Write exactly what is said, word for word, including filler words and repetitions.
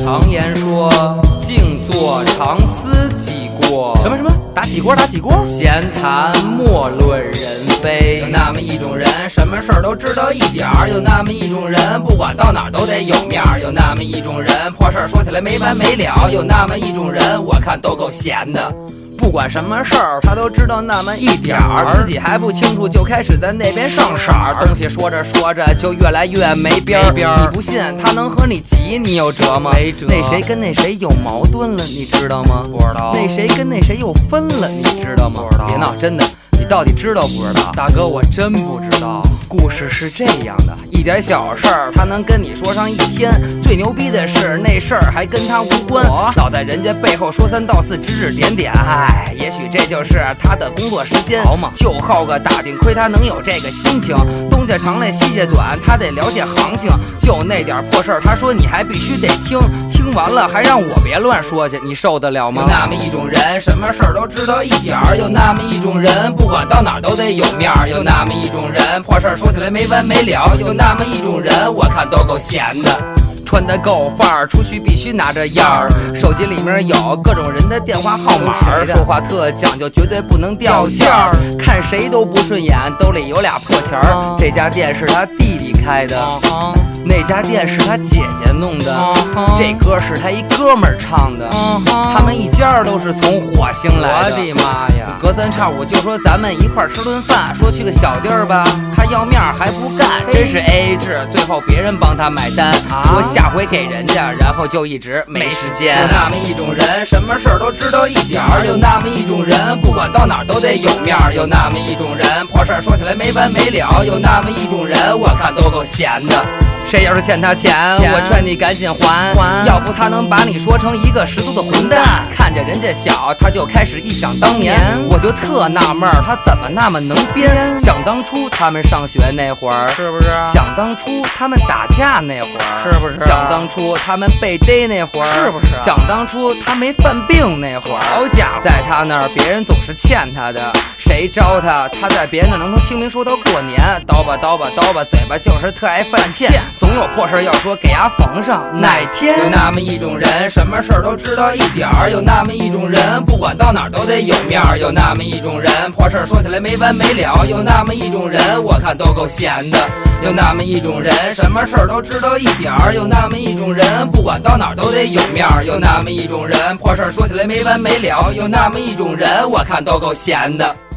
常言说，静坐常思己过。 什么什么？打几锅？打几锅？ 闲谈莫论人非。有那么一种人，什么事儿都知道一点儿；有那么一种人，不管到哪儿都得有面儿；有那么一种人，破事儿说起来没完没了；有那么一种人，我看都够闲的。不管什么事儿，他都知道那么一点儿，自己还不清楚，就开始在那边上色儿。东西说着说着，就越来越没边儿。你不信，他能和你急，你有辙吗？ 没辙。 那谁跟那谁有矛盾了，你知道吗？ 不知道。 那谁跟那谁又分了，你知道吗？ 不知道。 别闹，真的。你到底知道不知道？ 大哥，我真不知道。 故事是这样的，一点小事儿他能跟你说上一天，最牛逼的是那事儿还跟他无关，老在人家背后说三道四，指指点点。唉，也许这就是他的工作时间，好嘛，就好个打听，亏他能有这个心情。东家长来西家短，他得了解行情，就那点破事儿，他说你还必须得听。听完了还让我别乱说去，你受得了吗？有那么一种人，什么事儿都知道一点儿；有那么一种人，不管到哪儿都得有面儿；有那么一种人，破事儿说起来没完没了；有那么一种人，我看都够闲的。穿得够范儿，出去必须拿着样儿。手机里面有各种人的电话号码，说话特讲究，绝对不能掉价儿。看谁都不顺眼，兜里有俩破钱儿。这家店是他弟弟开的，那家店是他姐姐弄的，这歌是他一哥们儿唱的，他们一家都是从火星来的。 我的妈呀！ 隔三差五就说咱们一块儿吃顿饭，说去个小地儿吧，他要面还不干，真是 A A 制，最后别人帮他买单，我下回给人家，然后就一直没时间。有那么一种人，什么事儿都知道一点儿；有那么一种人，不管到哪儿都得有面儿；有那么一种人，破事儿说起来没完没了；有那么一种人，我看都够闲的。谁要是欠他钱，我劝你赶紧还，要不他能把你说成一个十足的混蛋。看见人家小，他就开始忆想当年，我就特纳闷儿，他怎么那么能编？想当初他们上学那会儿， 是不是？ 想当初他们打架那会儿， 是不是？ 想当初他们被逮那会儿， 是不是？ 想当初他没犯病那会儿，好家伙，在他那儿别人总是欠他的，谁招他，他在别人那儿能从清明说到过年，叨吧叨吧叨吧，嘴巴就是特爱犯欠。总有破事要说，给伢缝上。哪天有那么一种人，什么事儿都知道一点儿；有那么一种人，不管到哪儿都得有面儿；有那么一种人，破事儿说起来没完没了；有那么一种人，我看都够闲的。有那么一种人，什么事儿都知道一点儿；有那么一种人，不管到哪儿都得有面儿；有那么一种人，破事儿说起来没完没了；有那么一种人，我看都够闲的。